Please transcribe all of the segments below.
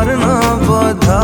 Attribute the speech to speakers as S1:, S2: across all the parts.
S1: ବର୍ଣ୍ଣବୋଧ।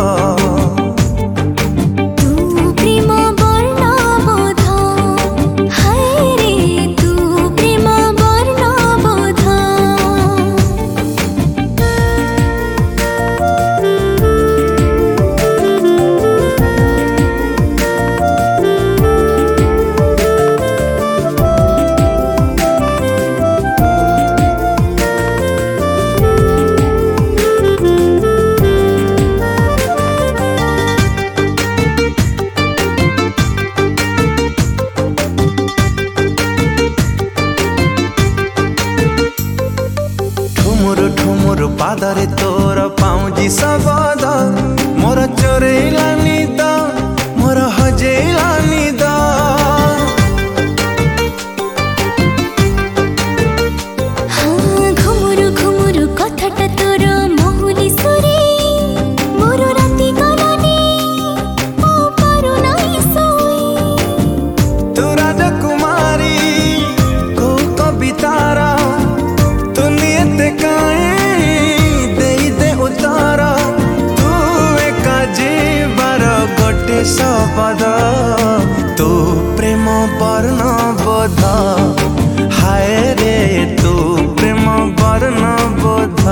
S1: ठुमुर पादरे तोर पाउजी शबद मोर चोरेला निद मोर हजेला निद।
S2: घुमुरु घुमुरु कथाटा तोर महुली सुरे मोर राति गलानी ओ पारु नाई सोई।
S1: तू राजकुमारी को कवितारा तू नियत काए शबद तू प्रेम वर्णबोध। हाय रे तू प्रेम वर्णबोध।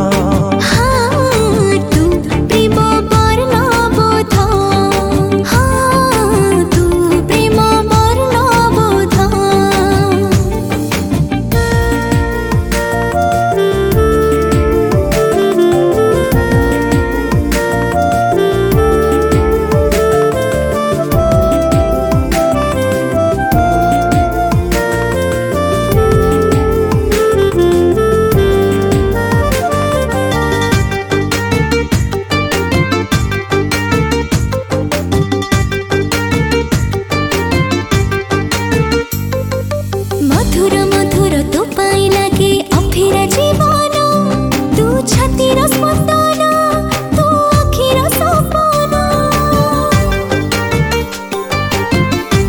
S1: मधुर मधुर तो पाई लगे अफिरा जीवन तू छातीर स्पंदन तू अखिर सपन।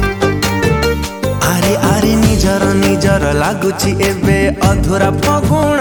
S1: आरे आरे निजर निजर लागुची एबे अधूरा फगुण